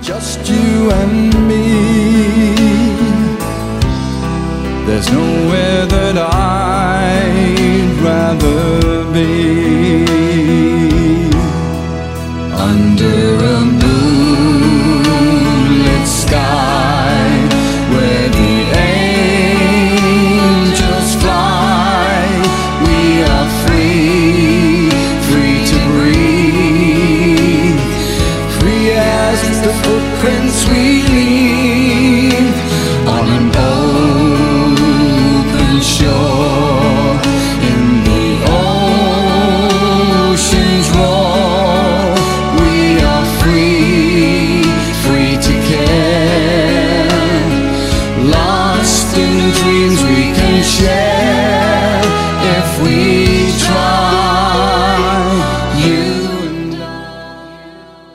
just you and me. There's nowhere that I'd rather be. Under